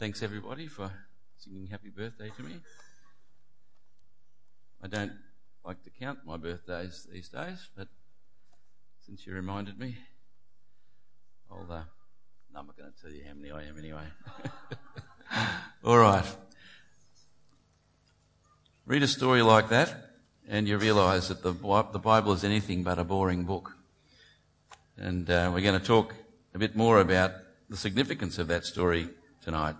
Thanks everybody for singing happy birthday to me. I don't like to count my birthdays these days, but since you reminded me, I'm not going to tell you how many I am anyway. All right. Read a story like that and you realise that the Bible is anything but a boring book. And we're going to talk a bit more about the significance of that story tonight.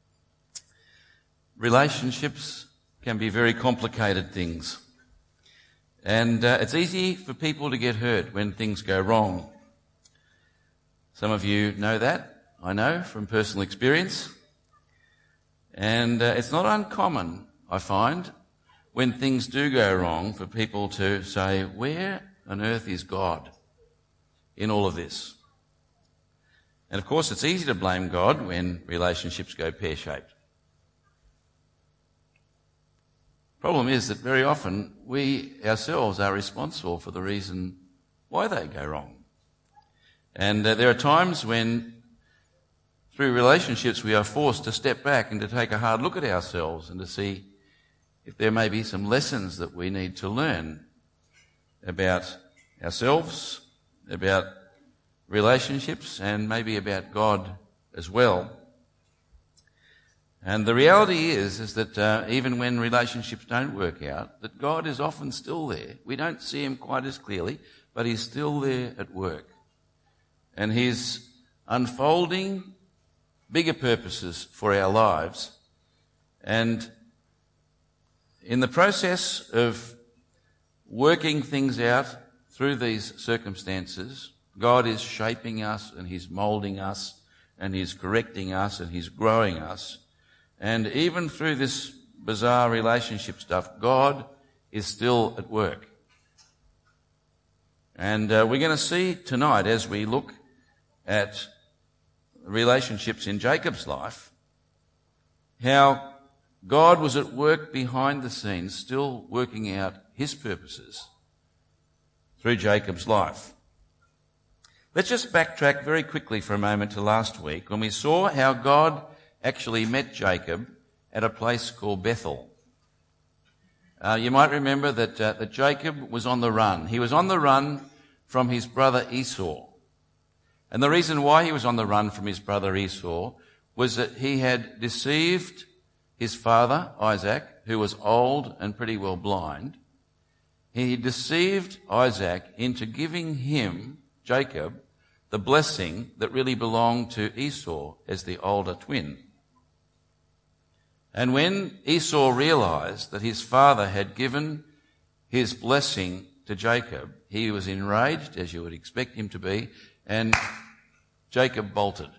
Relationships can be very complicated things. And it's easy for people to get hurt when things go wrong. Some of you know that, I know, from personal experience. And it's not uncommon, I find, when things do go wrong for people to say, where on earth is God in all of this? And of course, it's easy to blame God when relationships go pear-shaped. Problem is that very often we ourselves are responsible for the reason why they go wrong. And there are times when, through relationships, we are forced to step back and to take a hard look at ourselves and to see if there may be some lessons that we need to learn about ourselves, about relationships, and maybe about God as well. And the reality is that even when relationships don't work out, that God is often still there. We don't see him quite as clearly, but he's still there at work. And he's unfolding bigger purposes for our lives. And in the process of working things out through these circumstances, God is shaping us and he's moulding us and he's correcting us and he's growing us. And even through this bizarre relationship stuff, God is still at work. And we're going to see tonight, as we look at relationships in Jacob's life, how God was at work behind the scenes, still working out his purposes through Jacob's life. Let's just backtrack very quickly for a moment to last week when we saw how God actually met Jacob at a place called Bethel. You might remember that Jacob was on the run. He was on the run from his brother Esau. And the reason why he was on the run from his brother Esau was that he had deceived his father, Isaac, who was old and pretty well blind. He deceived Isaac into giving him, Jacob, the blessing that really belonged to Esau as the older twin. And when Esau realized that his father had given his blessing to Jacob, he was enraged, as you would expect him to be, and Jacob bolted.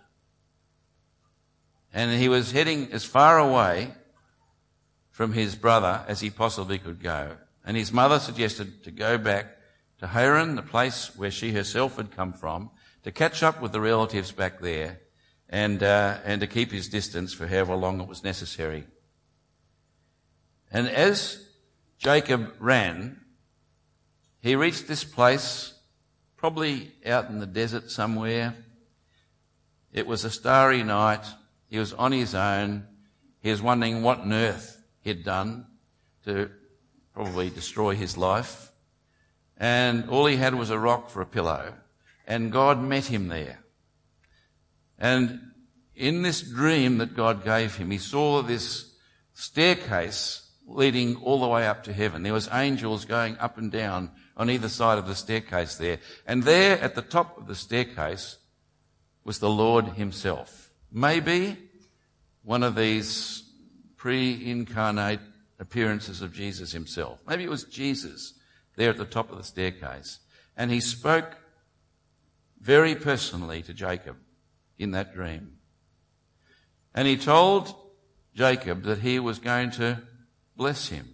And he was heading as far away from his brother as he possibly could go. And his mother suggested to go back to Haran, the place where she herself had come from, to catch up with the relatives back there and to keep his distance for however long it was necessary. And as Jacob ran, he reached this place, probably out in the desert somewhere. It was a starry night. He was on his own. He was wondering what on earth he'd done to probably destroy his life. And all he had was a rock for a pillow. And God met him there. And in this dream that God gave him, he saw this staircase leading all the way up to heaven. There was angels going up and down on either side of the staircase there. And there at the top of the staircase was the Lord himself. Maybe one of these pre-incarnate appearances of Jesus himself. Maybe it was Jesus there at the top of the staircase. And he spoke very personally to Jacob in that dream. And he told Jacob that he was going to bless him.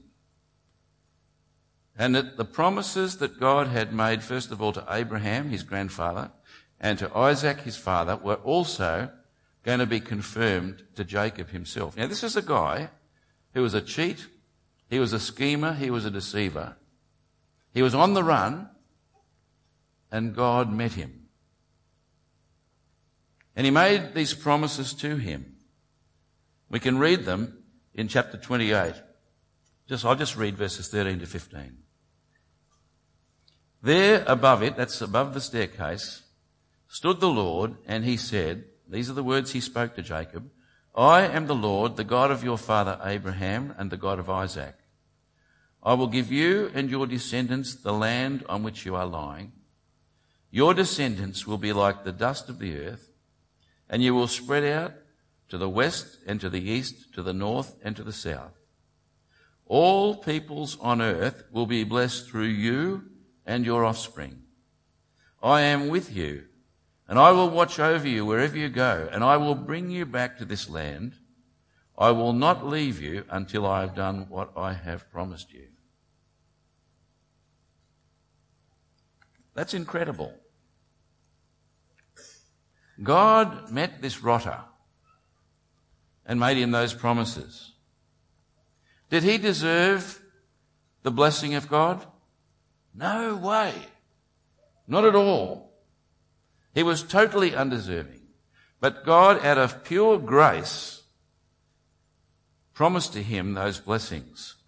And that the promises that God had made, first of all, to Abraham, his grandfather, and to Isaac, his father, were also going to be confirmed to Jacob himself. Now, this is a guy who was a cheat, he was a schemer, he was a deceiver. He was on the run, and God met him. And he made these promises to him. We can read them in chapter 28. I'll just read verses 13 to 15. There above it, that's above the staircase, stood the Lord, and he said, these are the words he spoke to Jacob, I am the Lord, the God of your father Abraham and the God of Isaac. I will give you and your descendants the land on which you are lying. Your descendants will be like the dust of the earth, and you will spread out to the west and to the east, to the north and to the south. All peoples on earth will be blessed through you and your offspring. I am with you, and I will watch over you wherever you go, and I will bring you back to this land. I will not leave you until I have done what I have promised you. That's incredible. God met this rotter and made him those promises. Did he deserve the blessing of God? No way. Not at all. He was totally undeserving. But God, out of pure grace, promised to him those blessings.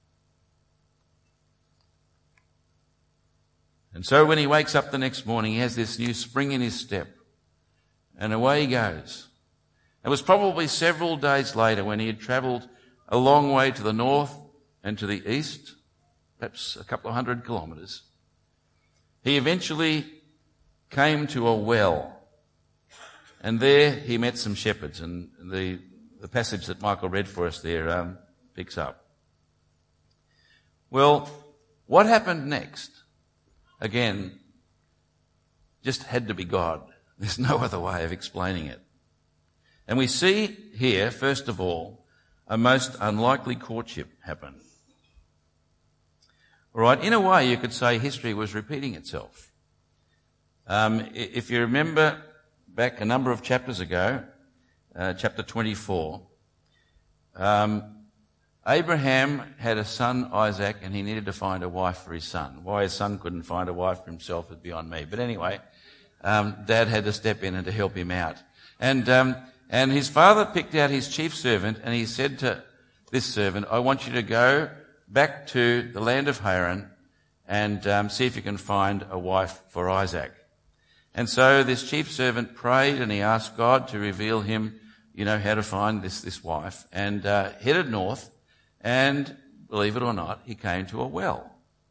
And so when he wakes up the next morning, he has this new spring in his step. And away he goes. It was probably several days later when he had travelled a long way to the north and to the east, perhaps a couple of 100 kilometres. He eventually came to a well, and there he met some shepherds, and the passage that Michael read for us there picks up. Well, what happened next? Again, just had to be God. There's no other way of explaining it. And we see here, first of all, a most unlikely courtship happen. All right, in a way you could say history was repeating itself. If you remember back a number of chapters ago, chapter 24, Abraham had a son, Isaac, and he needed to find a wife for his son. Why his son couldn't find a wife for himself is beyond me. But anyway, Dad had to step in and to help him out. And his father picked out his chief servant, and he said to this servant, I want you to go back to the land of Haran and see if you can find a wife for Isaac. And so this chief servant prayed, and he asked God to reveal him, how to find this wife, and headed north, and believe it or not, he came to a well.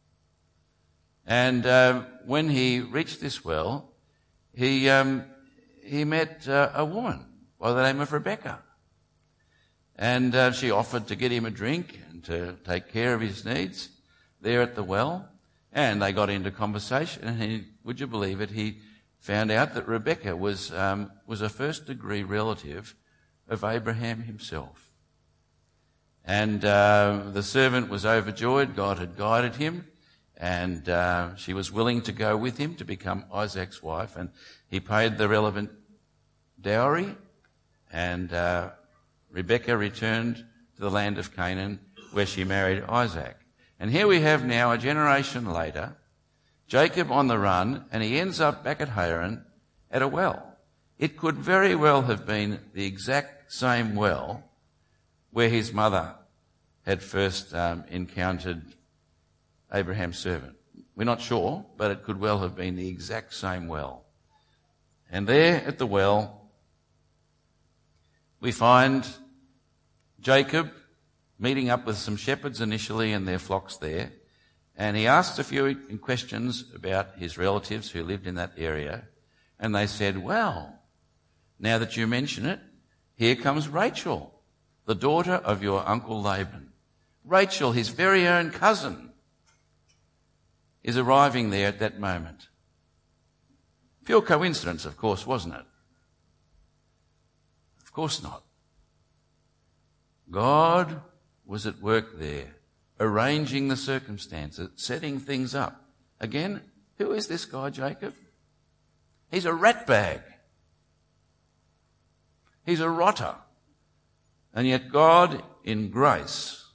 And when he reached this well, he met a woman by the name of Rebecca. And she offered to get him a drink and to take care of his needs there at the well. And they got into conversation, and would you believe it, he found out that Rebecca was a first-degree relative of Abraham himself. And the servant was overjoyed. God had guided him, and she was willing to go with him to become Isaac's wife, and he paid the relevant dowry, and Rebecca returned to the land of Canaan, where she married Isaac. And here we have now, a generation later, Jacob on the run, and he ends up back at Haran at a well. It could very well have been the exact same well where his mother had first encountered Abraham's servant. We're not sure, but it could well have been the exact same well. And there at the well, we find Jacob meeting up with some shepherds initially and their flocks there. And he asked a few questions about his relatives who lived in that area. And they said, well, now that you mention it, here comes Rachel, the daughter of your uncle Laban. Rachel, his very own cousin, is arriving there at that moment. Pure coincidence, of course, wasn't it? Of course not. God was at work there, arranging the circumstances, setting things up. Again, who is this guy, Jacob? He's a ratbag. He's a rotter. And yet God, in grace,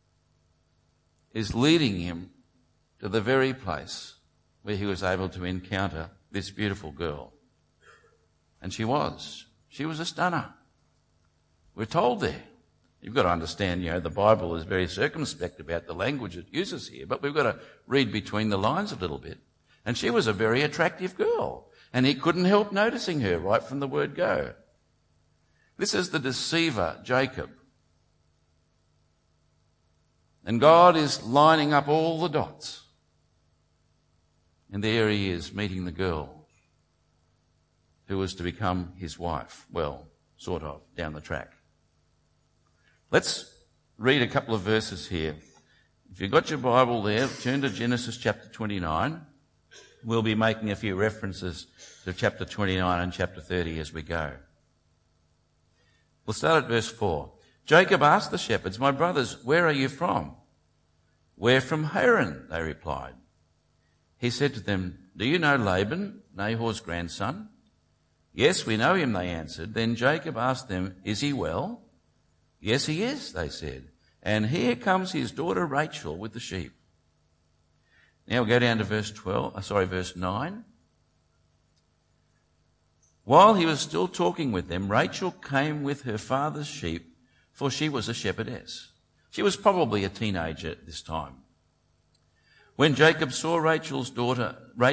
is leading him to the very place where he was able to encounter this beautiful girl. And she was a stunner. We're told there. You've got to understand, the Bible is very circumspect about the language it uses here, but we've got to read between the lines a little bit. And she was a very attractive girl, and he couldn't help noticing her right from the word go. This is the deceiver, Jacob. And God is lining up all the dots. And there he is, meeting the girl who was to become his wife. Well, sort of, down the track. Let's read a couple of verses here. If you've got your Bible there, turn to Genesis chapter 29. We'll be making a few references to chapter 29 and chapter 30 as we go. We'll start at verse 4. Jacob asked the shepherds, "My brothers, where are you from?" "We're from Haran," they replied. He said to them, "Do you know Laban, Nahor's grandson?" "Yes, we know him," they answered. Then Jacob asked them, "Is he well?" "Yes, he is," they said. "And here comes his daughter Rachel with the sheep." Now we'll go down to verse 9. While he was still talking with them, Rachel came with her father's sheep, for she was a shepherdess. She was probably a teenager at this time. When Jacob saw Rachel, daughter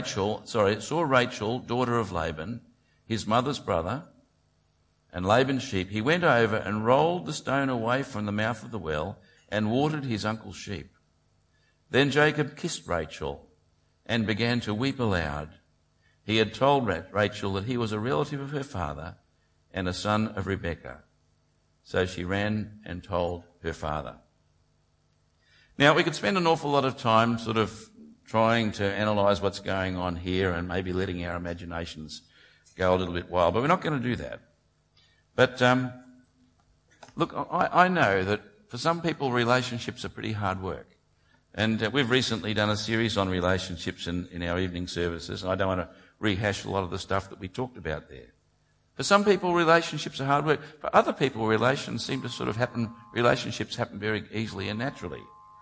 of Laban, his mother's brother, and Laban's sheep, he went over and rolled the stone away from the mouth of the well and watered his uncle's sheep. Then Jacob kissed Rachel and began to weep aloud. He had told Rachel that he was a relative of her father and a son of Rebekah. So she ran and told her father. Now, we could spend an awful lot of time sort of trying to analyse what's going on here and maybe letting our imaginations go a little bit wild, but we're not going to do that. But look, I know that for some people relationships are pretty hard work. And we've recently done a series on relationships in our evening services, and I don't want to rehash a lot of the stuff that we talked about there. For some people, relationships are hard work. For other people, relationships happen very easily and naturally.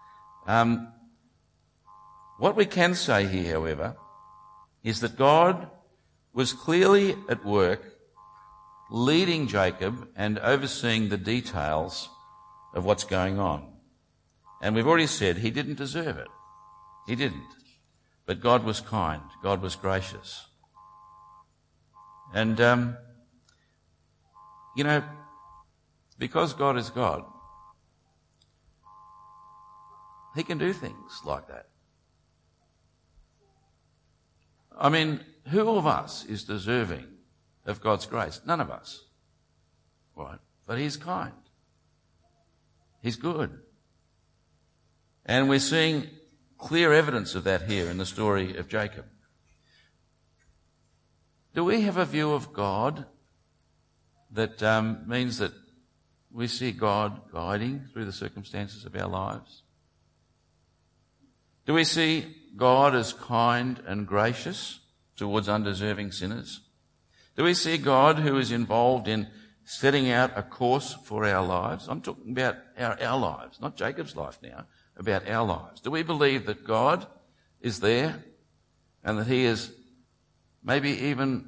What we can say here, however, is that God was clearly at work leading Jacob and overseeing the details of what's going on. And we've already said he didn't deserve it. He didn't. But God was kind. God was gracious. And, because God is God, he can do things like that. I mean, who of us is deserving of God's grace? None of us. Right? But he's kind. He's good. And we're seeing clear evidence of that here in the story of Jacob. Do we have a view of God that means that we see God guiding through the circumstances of our lives? Do we see God as kind and gracious towards undeserving sinners? Do we see God who is involved in setting out a course for our lives? I'm talking about our lives, not Jacob's life now, about our lives. Do we believe that God is there and that he is maybe even,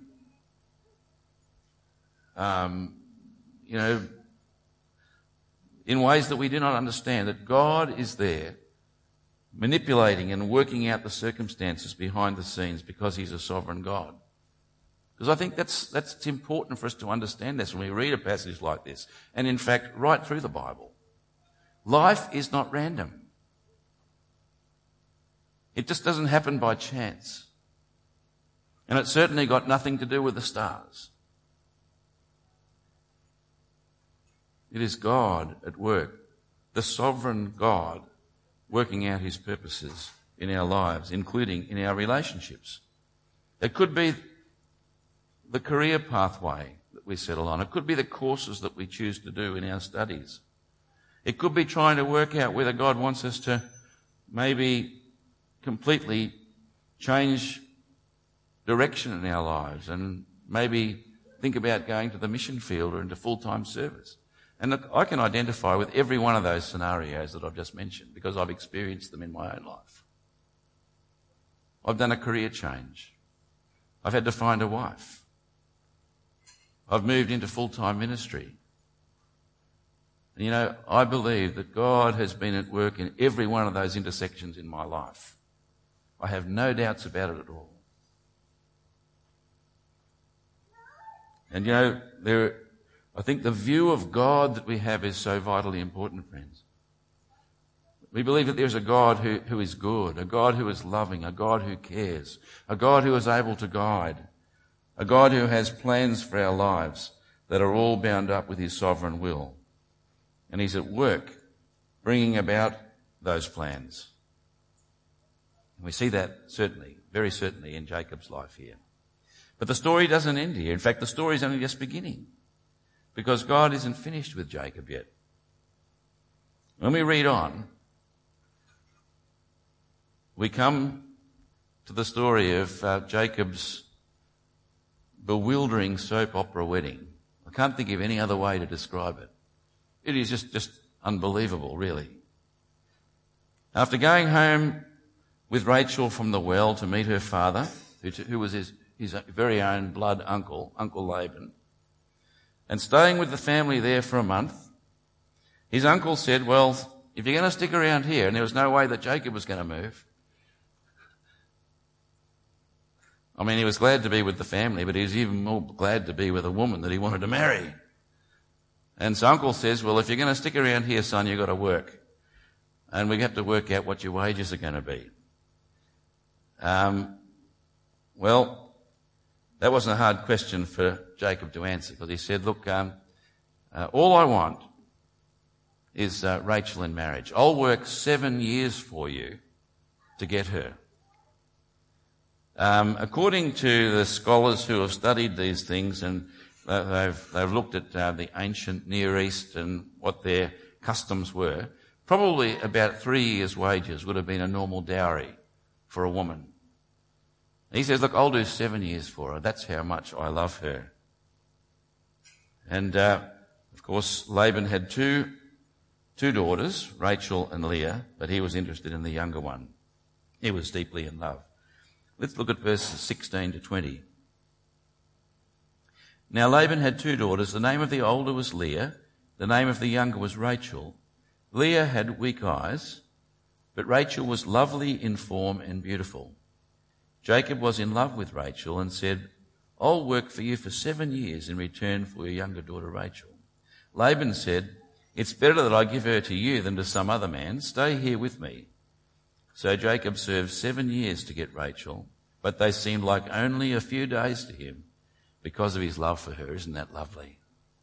in ways that we do not understand, that God is there manipulating and working out the circumstances behind the scenes because he's a sovereign God? Because I think that's important for us to understand this when we read a passage like this, and in fact right through the Bible. Life is not random. It just doesn't happen by chance. And it certainly got nothing to do with the stars. It is God at work, the sovereign God, working out his purposes in our lives, including in our relationships. It could be the career pathway that we settle on. It could be the courses that we choose to do in our studies. It could be trying to work out whether God wants us to maybe completely change direction in our lives and maybe think about going to the mission field or into full-time service. And look, I can identify with every one of those scenarios that I've just mentioned because I've experienced them in my own life. I've done a career change. I've had to find a wife. I've moved into full-time ministry. And I believe that God has been at work in every one of those intersections in my life. I have no doubts about it at all. And I think the view of God that we have is so vitally important, friends. We believe that there's a God who is good, a God who is loving, a God who cares, a God who is able to guide, a God who has plans for our lives that are all bound up with his sovereign will. And he's at work bringing about those plans. And we see that certainly, very certainly in Jacob's life here. But the story doesn't end here. In fact, the story is only just beginning, because God isn't finished with Jacob yet. When we read on, we come to the story of Jacob's bewildering soap opera wedding. I can't think of any other way to describe it. It is just unbelievable, really. After going home with Rachel from the well to meet her father, who was his very own blood uncle, Uncle Laban, and staying with the family there for a month, his uncle said, well, if you're going to stick around here, and there was no way that Jacob was going to move. I mean, he was glad to be with the family, but he was even more glad to be with a woman that he wanted to marry. And so Uncle says, well, if you're going to stick around here, son, you've got to work. And we have to work out what your wages are going to be. Well, that wasn't a hard question for Jacob to answer, because he said, look, all I want is Rachel in marriage. I'll work 7 years for you to get her. According to the scholars who have studied these things, and they've looked at the ancient Near East and what their customs were, probably about 3 years' wages would have been a normal dowry for a woman. He says, look, I'll do 7 years for her. That's how much I love her. And, of course, Laban had two daughters, Rachel and Leah, but he was interested in the younger one. He was deeply in love. Let's look at verses 16 to 20. Now Laban had 2 daughters. The name of the older was Leah. The name of the younger was Rachel. Leah had weak eyes, but Rachel was lovely in form and beautiful. Jacob was in love with Rachel and said, I'll work for you for 7 years in return for your younger daughter Rachel. Laban said, it's better that I give her to you than to some other man. Stay here with me. So Jacob served 7 years to get Rachel, but they seemed like only a few days to him because of his love for her. Isn't that lovely?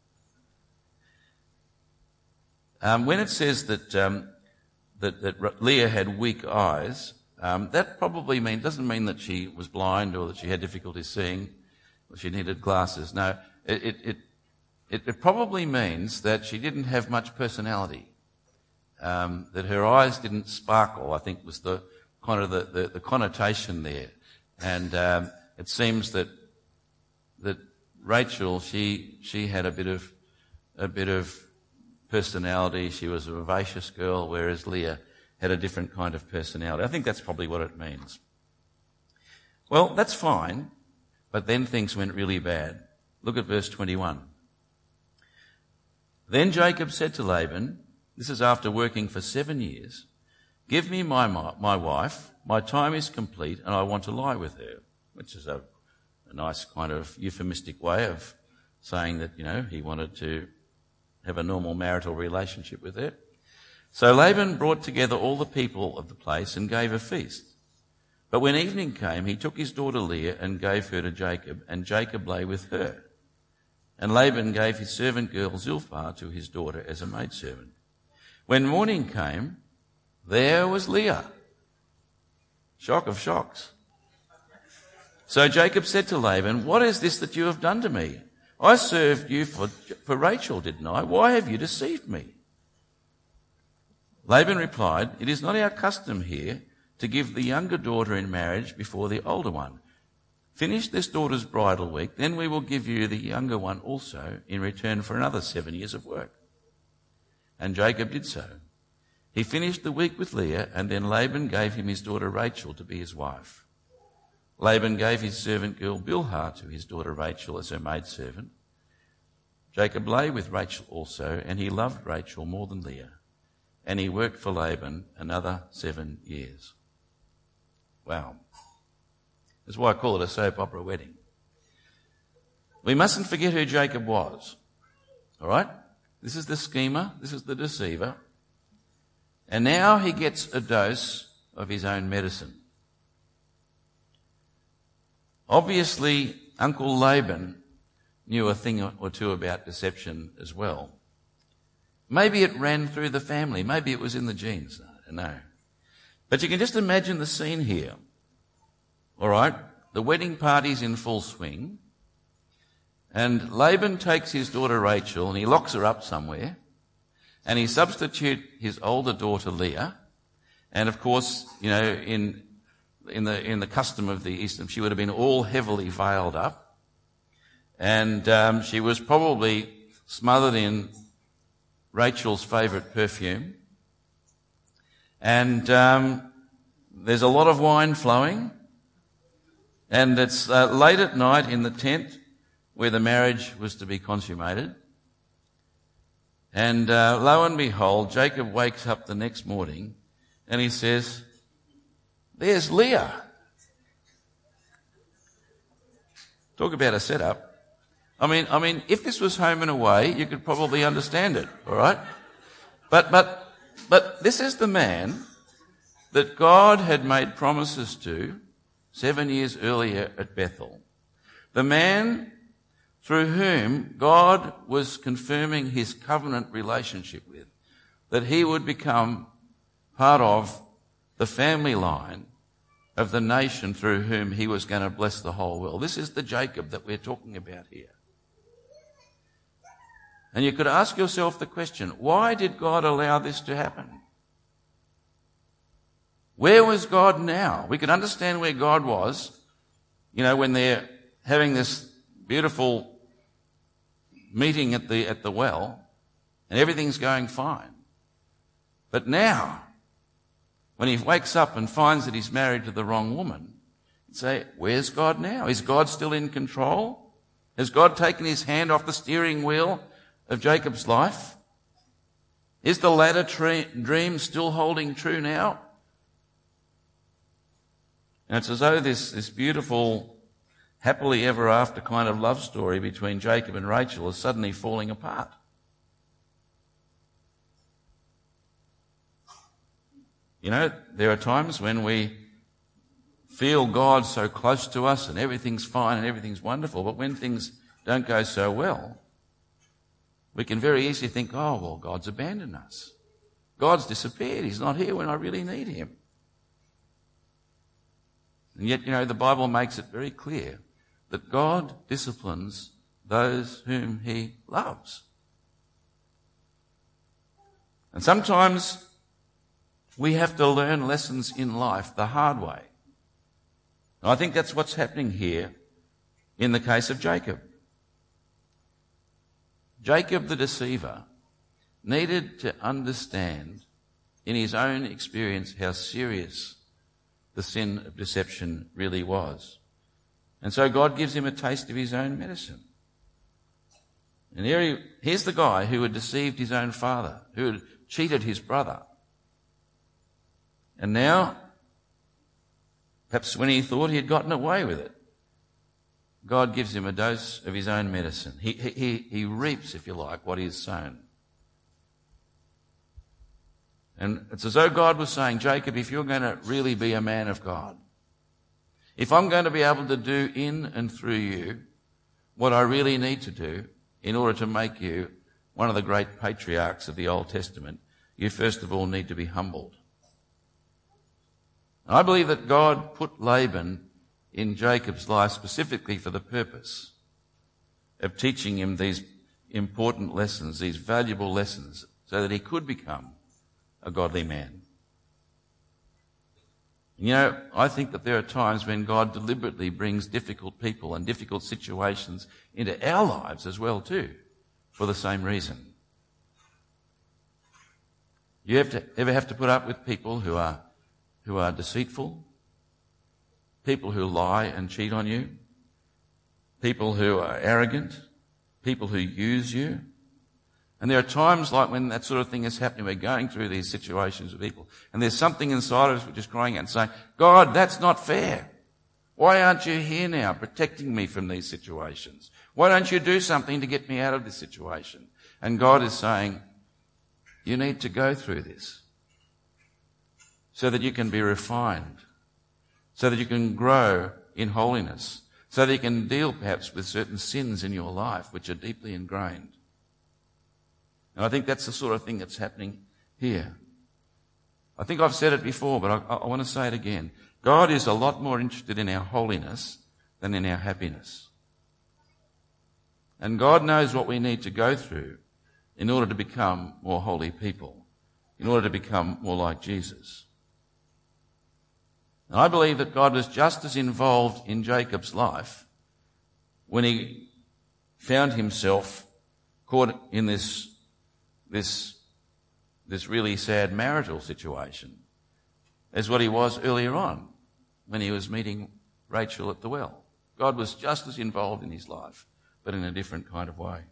When it says that Leah had weak eyes, that probably doesn't mean that she was blind or that she had difficulty seeing or she needed glasses. No, it probably means that she didn't have much personality. That her eyes didn't sparkle, I think, was the kind of the connotation there. And it seems that Rachel, she had a bit of personality. She was a vivacious girl, whereas Leah had a different kind of personality. I think that's probably what it means. Well, that's fine, but then things went really bad. Look at verse 21. Then Jacob said to Laban, this is after working for 7 years, give me my wife, my time is complete and I want to lie with her, which is a nice kind of euphemistic way of saying that, he wanted to have a normal marital relationship with her. So Laban brought together all the people of the place and gave a feast. But when evening came, he took his daughter Leah and gave her to Jacob, and Jacob lay with her. And Laban gave his servant girl Zilpah to his daughter as a maidservant. When morning came, there was Leah. Shock of shocks. So Jacob said to Laban, what is this that you have done to me? I served you for Rachel, didn't I? Why have you deceived me? Laban replied, it is not our custom here to give the younger daughter in marriage before the older one. Finish this daughter's bridal week, then we will give you the younger one also in return for another 7 years of work. And Jacob did so. He finished the week with Leah, and then Laban gave him his daughter Rachel to be his wife. Laban gave his servant girl Bilhah to his daughter Rachel as her maidservant. Jacob lay with Rachel also, and he loved Rachel more than Leah, and he worked for Laban another 7 years. Wow. That's why I call it a soap opera wedding. We mustn't forget who Jacob was. All right? This is the schemer. This is the deceiver. And now he gets a dose of his own medicine. Obviously, Uncle Laban knew a thing or two about deception as well. Maybe it ran through the family. Maybe it was in the genes. I don't know. But you can just imagine the scene here. All right? The wedding party's in full swing. And Laban takes his daughter Rachel and he locks her up somewhere. And he substitutes his older daughter Leah. And of course, you know, in the custom of the Eastern, she would have been all heavily veiled up. And she was probably smothered in Rachel's favourite perfume. And there's a lot of wine flowing. And it's late at night in the tent where the marriage was to be consummated. And lo and behold, Jacob wakes up the next morning and he says, "There's Leah." Talk about a setup. I mean, if this was Home and Away, you could probably understand it, all right? But this is the man that God had made promises to 7 years earlier at Bethel. The man through whom God was confirming his covenant relationship with, that he would become part of the family line of the nation through whom he was going to bless the whole world. This is the Jacob that we're talking about here. And you could ask yourself the question, why did God allow this to happen? Where was God now? We could understand where God was, you know, when they're having this beautiful meeting at the well, and everything's going fine. But now, when he wakes up and finds that he's married to the wrong woman, he'd say, where's God now? Is God still in control? Has God taken his hand off the steering wheel of Jacob's life? Is the ladder dream still holding true now? And it's as though this beautiful, happily ever after kind of love story between Jacob and Rachel is suddenly falling apart. You know, there are times when we feel God so close to us and everything's fine and everything's wonderful, but when things don't go so well, we can very easily think, oh, well, God's abandoned us. God's disappeared. He's not here when I really need him. And yet, you know, the Bible makes it very clear that God disciplines those whom he loves. And sometimes we have to learn lessons in life the hard way. And I think that's what's happening here in the case of Jacob. Jacob the deceiver needed to understand in his own experience how serious the sin of deception really was. And so God gives him a taste of his own medicine. And here's the guy who had deceived his own father, who had cheated his brother. And now, perhaps when he thought he had gotten away with it, God gives him a dose of his own medicine. He reaps, if you like, what he has sown. And it's as though God was saying, Jacob, if you're going to really be a man of God, if I'm going to be able to do in and through you what I really need to do in order to make you one of the great patriarchs of the Old Testament, you first of all need to be humbled. And I believe that God put Laban in Jacob's life specifically for the purpose of teaching him these important lessons, these valuable lessons, so that he could become a godly man. You know, I think that there are times when God deliberately brings difficult people and difficult situations into our lives as well too, for the same reason. You ever have to put up with people who are deceitful, people who lie and cheat on you, people who are arrogant, people who use you. And there are times like when that sort of thing is happening, we're going through these situations with people, and there's something inside of us which is crying out and saying, God, that's not fair. Why aren't you here now protecting me from these situations? Why don't you do something to get me out of this situation? And God is saying, you need to go through this so that you can be refined, so that you can grow in holiness, so that you can deal perhaps with certain sins in your life which are deeply ingrained. And I think that's the sort of thing that's happening here. I think I've said it before, but I want to say it again. God is a lot more interested in our holiness than in our happiness. And God knows what we need to go through in order to become more holy people, in order to become more like Jesus. And I believe that God was just as involved in Jacob's life when he found himself caught in this really sad marital situation as what he was earlier on when he was meeting Rachel at the well. God was just as involved in his life, but in a different kind of way.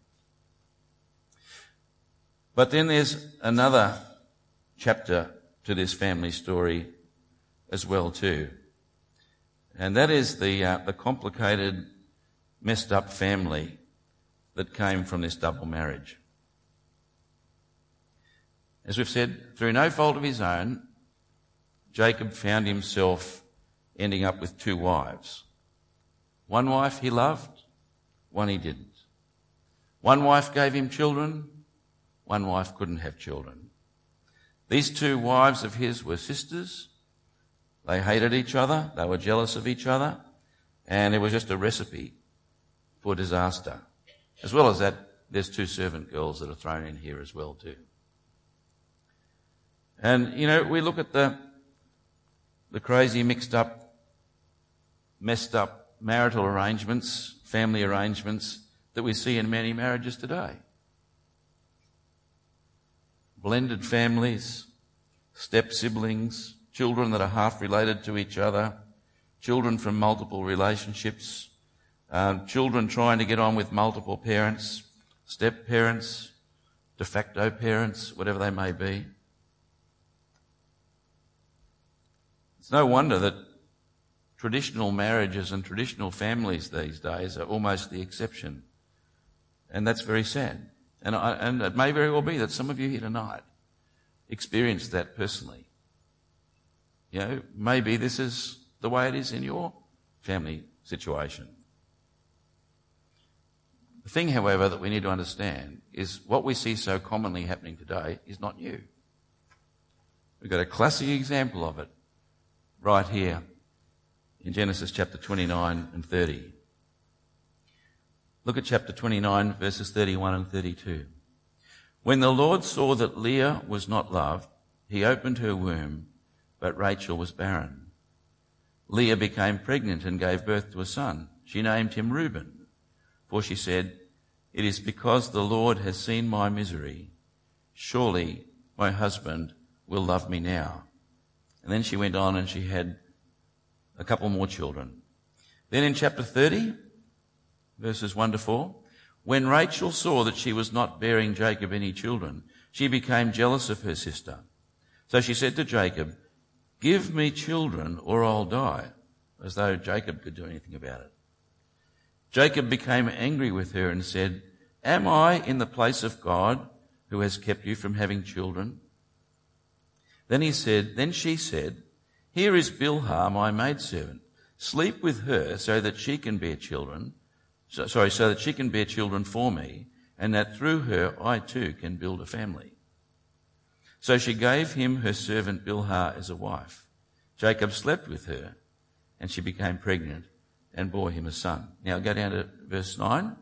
But then there's another chapter to this family story as well too. And that is the complicated, messed up family that came from this double marriage. As we've said, through no fault of his own, Jacob found himself ending up with two wives. One wife he loved, one he didn't. One wife gave him children, one wife couldn't have children. These two wives of his were sisters. They hated each other, they were jealous of each other, and it was just a recipe for disaster. As well as that, there's two servant girls that are thrown in here as well too. And, we look at the crazy, mixed up, messed up marital arrangements, family arrangements that we see in many marriages today. Blended families, step siblings, children that are half related to each other, children from multiple relationships, children trying to get on with multiple parents, step parents, de facto parents, whatever they may be. It's no wonder that traditional marriages and traditional families these days are almost the exception. And that's very sad. And it may very well be that some of you here tonight experienced that personally. Maybe this is the way it is in your family situation. The thing, however, that we need to understand is what we see so commonly happening today is not new. We've got a classic example of it right here in Genesis chapter 29 and 30. Look at chapter 29, verses 31 and 32. When the Lord saw that Leah was not loved, he opened her womb, but Rachel was barren. Leah became pregnant and gave birth to a son. She named him Reuben, for she said, "It is because the Lord has seen my misery. Surely my husband will love me now." And then she went on and she had a couple more children. Then in chapter 30, verses 1 to 4, when Rachel saw that she was not bearing Jacob any children, she became jealous of her sister. So she said to Jacob, "Give me children or I'll die," as though Jacob could do anything about it. Jacob became angry with her and said, "Am I in the place of God who has kept you from having children?" Then she said, "Here is Bilhah, my maidservant. Sleep with her so that she can bear children, so that she can bear children for me, and that through her I too can build a family." So she gave him her servant Bilhah as a wife. Jacob slept with her, and she became pregnant and bore him a son. Now go down to verse 9.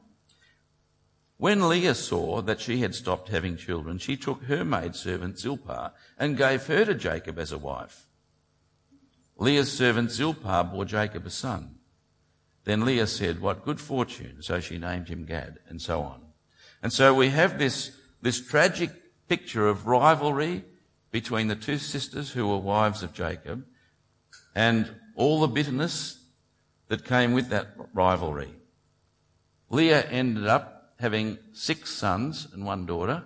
When Leah saw that she had stopped having children, she took her maidservant Zilpah and gave her to Jacob as a wife. Leah's servant Zilpah bore Jacob a son. Then Leah said, "What good fortune," so she named him Gad, and so on. And so we have this tragic picture of rivalry between the two sisters who were wives of Jacob and all the bitterness that came with that rivalry. Leah ended up having 6 sons and 1 daughter.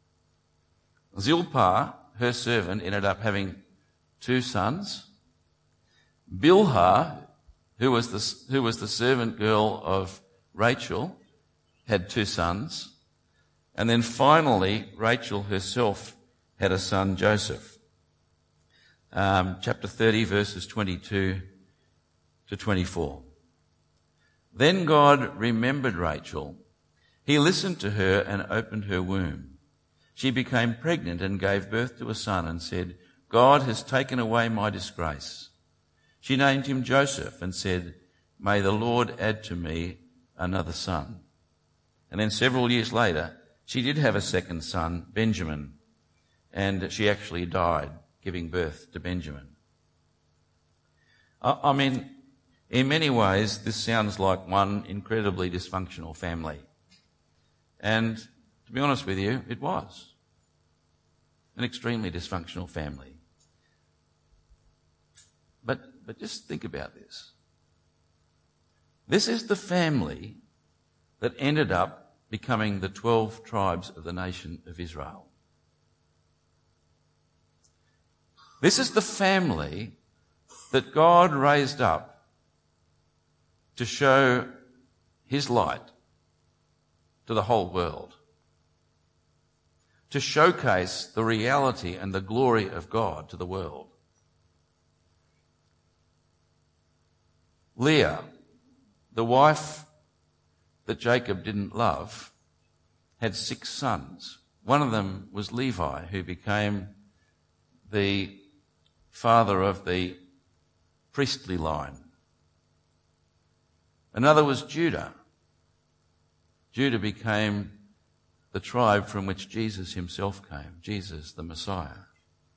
Zilpah, her servant, ended up having 2 sons. Bilhah, who was the servant girl of Rachel, had 2 sons. And then finally, Rachel herself had a son, Joseph. Chapter 30, verses 22 to 24. Then God remembered Rachel. He listened to her and opened her womb. She became pregnant and gave birth to a son and said, God has taken away my disgrace. She named him Joseph and said, may the Lord add to me another son. And then several years later, she did have a second son, Benjamin, and she actually died giving birth to Benjamin. I mean, in many ways, this sounds like one incredibly dysfunctional family. And to be honest with you, it was an extremely dysfunctional family. But just think about this. This is the family that ended up becoming the 12 tribes of the nation of Israel. This is the family that God raised up to show his light to the whole world, to showcase the reality and the glory of God to the world. Leah, the wife that Jacob didn't love, had 6 sons. One of them was Levi, who became the father of the priestly line. Another was Judah. Judah became the tribe from which Jesus himself came, Jesus the Messiah.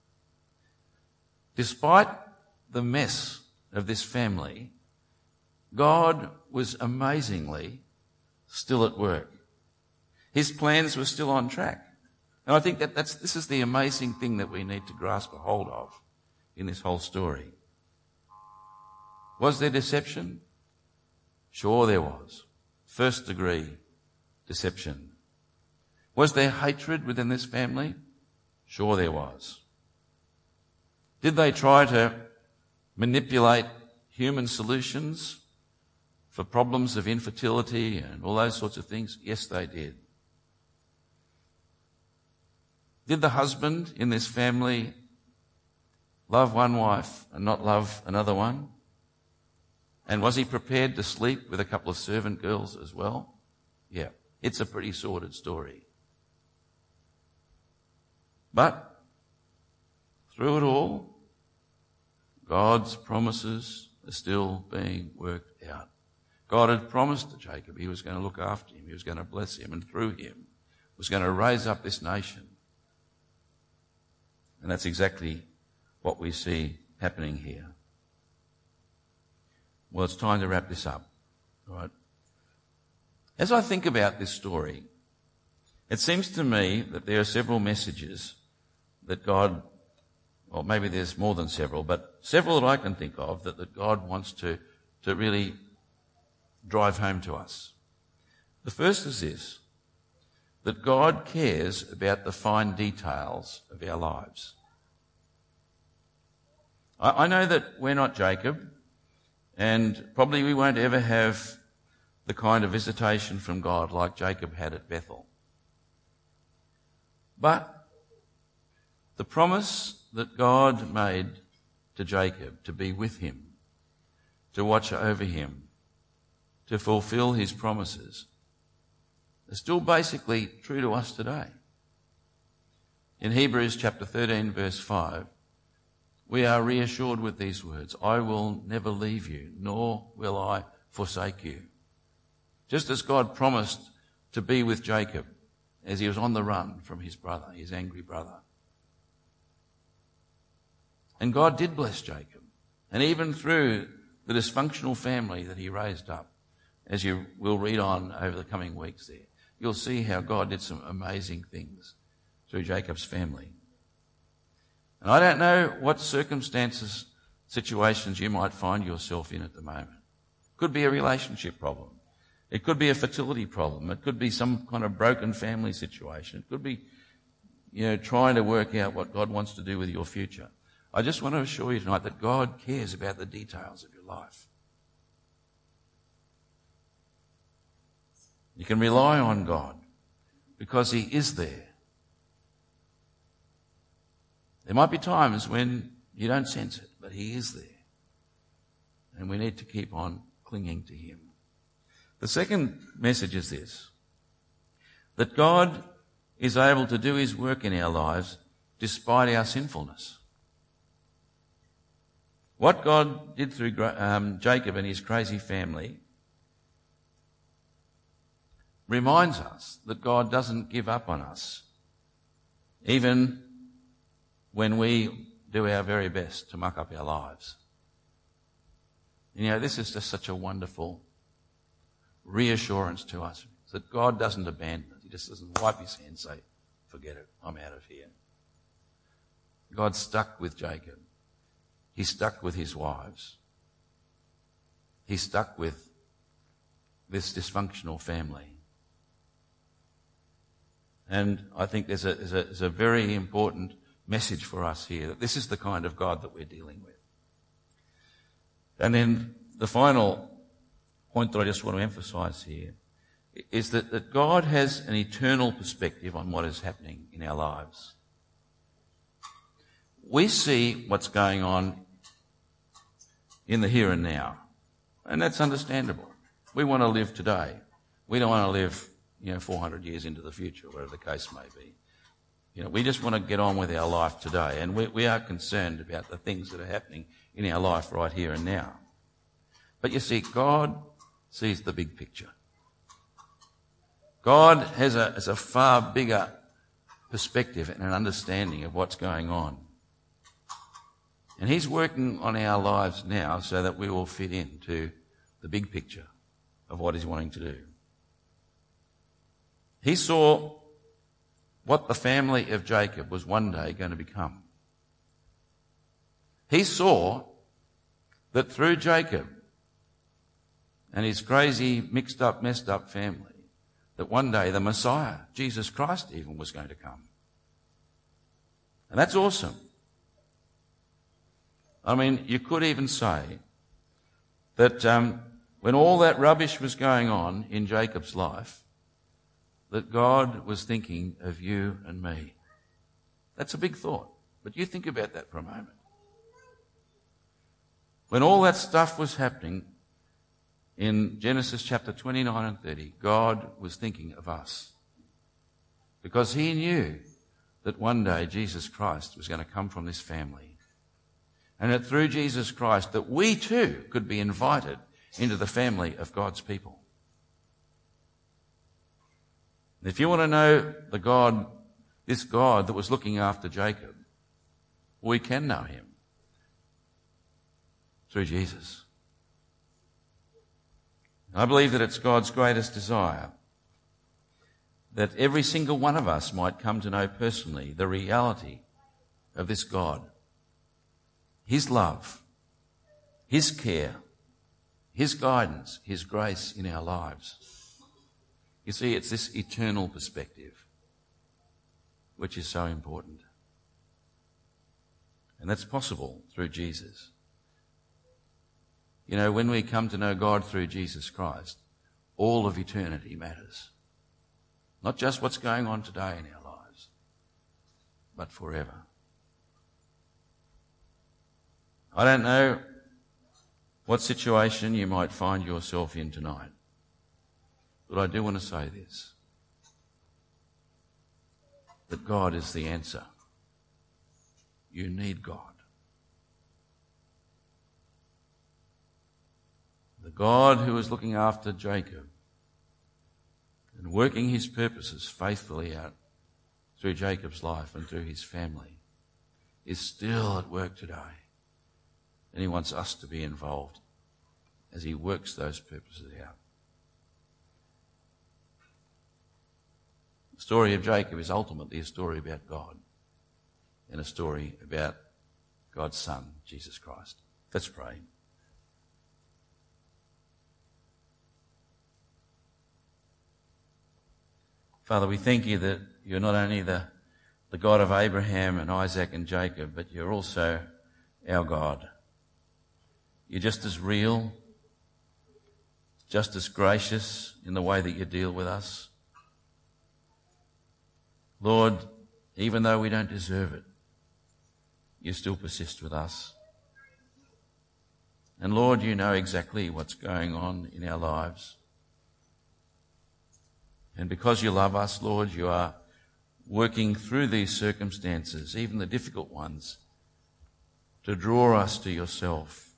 Despite the mess of this family, God was amazingly still at work. His plans were still on track. And I think this is the amazing thing that we need to grasp a hold of in this whole story. Was there deception? Sure there was. First degree deception. Was there hatred within this family? Sure there was. Did they try to manipulate human solutions for problems of infertility and all those sorts of things? Yes, they did. Did the husband in this family love one wife and not love another one? And was he prepared to sleep with a couple of servant girls as well? Yeah, it's a pretty sordid story. But through it all, God's promises are still being worked out. God had promised to Jacob he was going to look after him, he was going to bless him, and through him was going to raise up this nation. And that's exactly what we see happening here. Well, it's time to wrap this up. All right. As I think about this story, it seems to me that there are several messages that God, or maybe there's more than several, but several that I can think of that God wants to really drive home to us. The first is this, that God cares about the fine details of our lives. I know that we're not Jacob, and probably we won't ever have the kind of visitation from God like Jacob had at Bethel. But the promise that God made to Jacob to be with him, to watch over him, to fulfill his promises, is still basically true to us today. In Hebrews chapter 13 verse 5, we are reassured with these words, I will never leave you, nor will I forsake you. Just as God promised to be with Jacob as he was on the run from his brother, his angry brother. And God did bless Jacob. And even through the dysfunctional family that he raised up, as you will read on over the coming weeks there, you'll see how God did some amazing things through Jacob's family. And I don't know what circumstances, situations you might find yourself in at the moment. Could be a relationship problem. It could be a fertility problem. It could be some kind of broken family situation. It could be, trying to work out what God wants to do with your future. I just want to assure you tonight that God cares about the details of your life. You can rely on God because He is there. There might be times when you don't sense it, but He is there. And we need to keep on clinging to Him. The second message is this, that God is able to do His work in our lives despite our sinfulness. What God did through Jacob and his crazy family reminds us that God doesn't give up on us, even when we do our very best to muck up our lives. This is just such a wonderful reassurance to us that God doesn't abandon us. He just doesn't wipe His hand and say, forget it, I'm out of here. God stuck with Jacob. He stuck with his wives. He stuck with this dysfunctional family. And I think there's a very important message for us here, that this is the kind of God that we're dealing with. And then the final point that I just want to emphasize here is that God has an eternal perspective on what is happening in our lives. We see what's going on in the here and now, and that's understandable. We want to live today. We don't want to live 400 years into the future, whatever the case may be. We just want to get on with our life today, and we are concerned about the things that are happening in our life right here and now. But you see, God sees the big picture. God has a far bigger perspective and an understanding of what's going on. And He's working on our lives now so that we will fit into the big picture of what He's wanting to do. He saw what the family of Jacob was one day going to become. He saw that through Jacob and his crazy, mixed up, messed up family, that one day the Messiah, Jesus Christ even, was going to come. And that's awesome. I mean, you could even say that when all that rubbish was going on in Jacob's life, that God was thinking of you and me. That's a big thought, but you think about that for a moment. When all that stuff was happening in Genesis chapter 29 and 30, God was thinking of us, because He knew that one day Jesus Christ was going to come from this family, and that through Jesus Christ that we too could be invited into the family of God's people. And if you want to know this God that was looking after Jacob, we can know Him through Jesus. I believe that it's God's greatest desire that every single one of us might come to know personally the reality of this God, His love, His care, His guidance, His grace in our lives. You see, it's this eternal perspective which is so important. And that's possible through Jesus. When we come to know God through Jesus Christ, all of eternity matters. Not just what's going on today in our lives, but forever. I don't know what situation you might find yourself in tonight, but I do want to say this, that God is the answer. You need God. The God who is looking after Jacob and working His purposes faithfully out through Jacob's life and through his family is still at work today. And He wants us to be involved as He works those purposes out. The story of Jacob is ultimately a story about God and a story about God's Son, Jesus Christ. Let's pray. Father, we thank you that you're not only the God of Abraham and Isaac and Jacob, but you're also our God. You're just as real, just as gracious in the way that you deal with us. Lord, even though we don't deserve it, you still persist with us. And Lord, you know exactly what's going on in our lives. And because you love us, Lord, you are working through these circumstances, even the difficult ones, to draw us to yourself.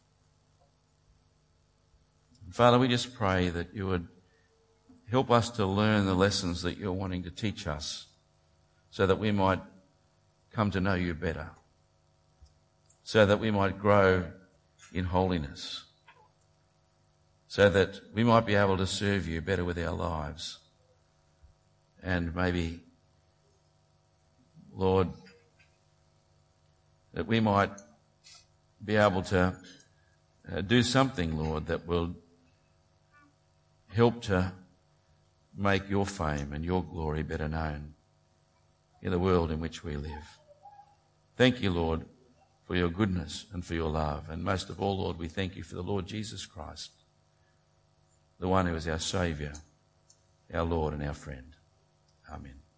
And Father, we just pray that you would help us to learn the lessons that you're wanting to teach us so that we might come to know you better, so that we might grow in holiness, so that we might be able to serve you better with our lives. And maybe, Lord, that we might be able to do something, Lord, that will help to make your fame and your glory better known in the world in which we live. Thank you, Lord, for your goodness and for your love. And most of all, Lord, we thank you for the Lord Jesus Christ, the one who is our Saviour, our Lord and our friend. Amen.